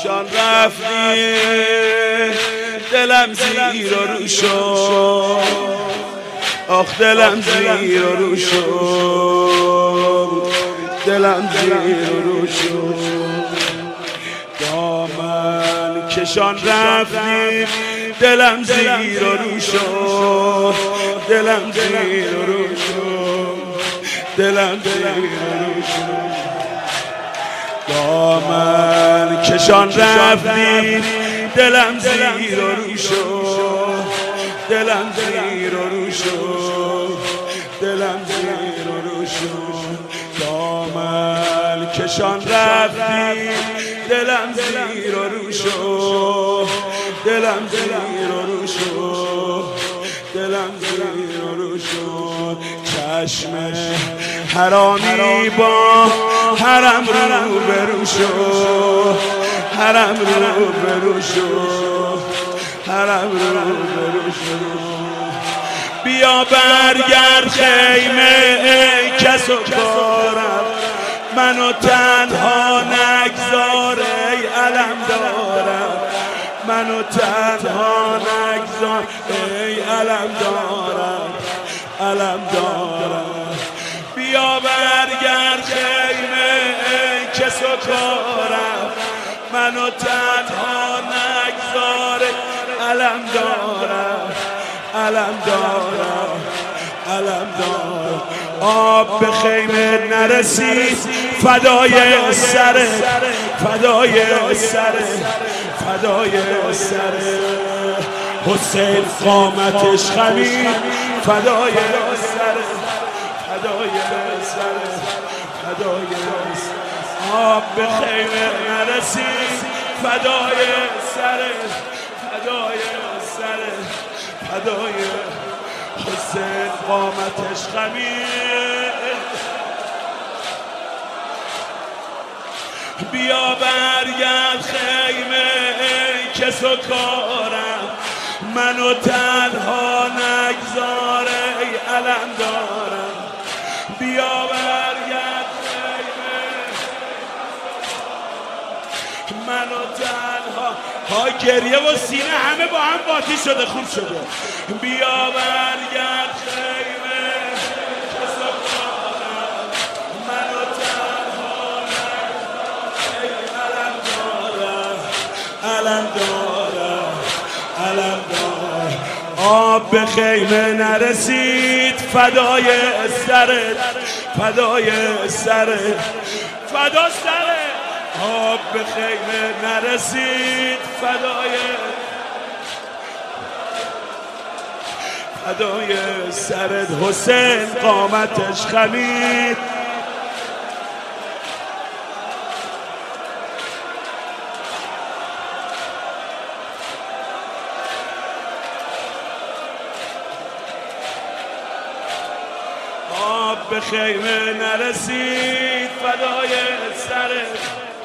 کشان رفتی دلم زیر و رو شد، آخ دلم زیر و رو شد، دلم زیر و رو شد. دامن کشان رفتی دلم زیر و رو شد، دلم زیر و رو شد، دلم زیر و رو شد. دامن کشان رفتی دلم زیر و رو شد، دلم زیر و رو شد، دلم زیر و رو شد. دامن کشان رفتی دلم زیر و رو شد، دلم زیر و رو شد، دلم زیر و رو شد. چشم حرامی با حرم رو برو شد، حرم رو برو شد، حرم رو برو شد. بیا برگرد خیمه ای کس و کارم، منو تنها نگذار ای علم دارم، منو تنها نگذار ای علم دارم، علم دارم. بیا برگرد خیمه ای کس و کارم، منو تنها نگذار علم دارم، علم دارم، علم دارم. آب به خیمه نرسید فدای سر، فدای سر، فدای سر. حسین قامتش خمید فدای سر، فدای سر، فدای سر. آب به خیمه نرسید فدای سر، فدای سر، فدای حسین قامتش خمید. بیا برگرد خیمه ای کس و کارم، منو تنها نگذار ای علم دارم. بیا برگرد خیمه منو تنها. ها گریه و سینه همه با هم قاطی شده، خوب شده. بیا برگرد خیمه کس و کارم، منو تنها نگذار ای علم دارم، علم دارم، علم دارم. آب به خیمه نرسید فدای سرت، فدای سرت، فدا سرت. آب به خیمه نرسید فدای، فدای سرت. حسین قامتش خمید. آب به خیمه نرسید فدای سرت،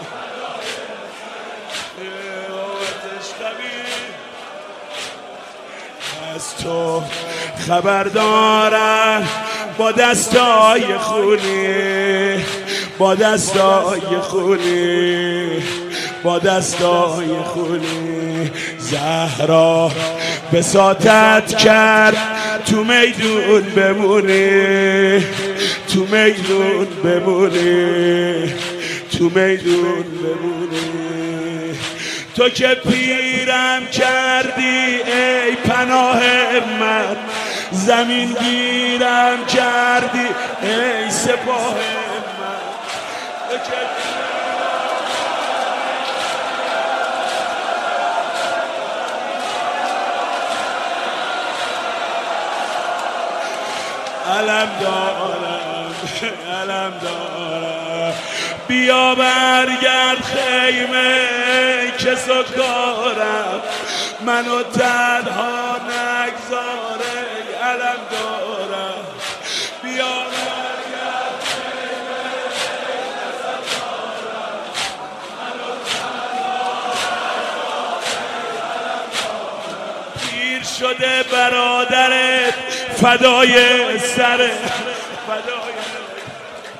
از تو خبر دارم با دستای خونی، با دستای خونی، با دستای خونی. زهرا بساطت کرد تو میدون بمونی، تو میدون بمونی، تو میدون بمونی. تو که پیرم کردی ای پناه من، زمین گیرم کردی ای سپاه من. تو که علم دارم، علم دارم. بیا برگرد خیمه کس و کارم، منو تنها نگذار ای علم دارم. بیا برگرد خیمه کس و کارم، منو تنها نگذار ای علم دارم. پیر شده برادرت فدای سر، فدای سر.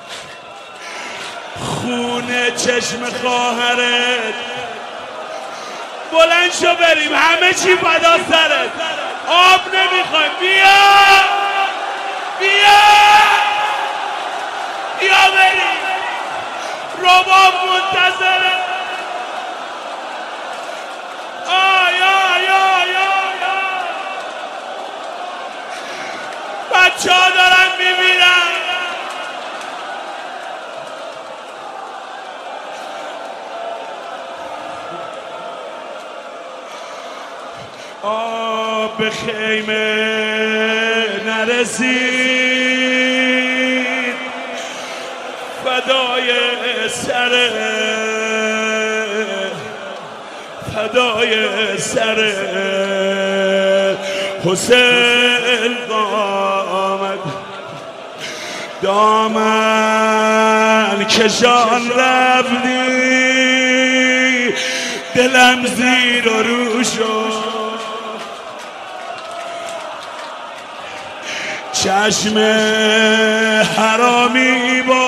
خون چشم خواهرت، بلند شو بریم، همه چی فدا سرت، آب نمیخوایم. بیا بیا بیا بریم، رباب منتظره. آی آی آی آی بچه ها دارن میمیرن. به خیمه نرسید، فدای سر حسین قامت، دامن کشان رفتی، دلم زیر و رو شد. چشم حرامی با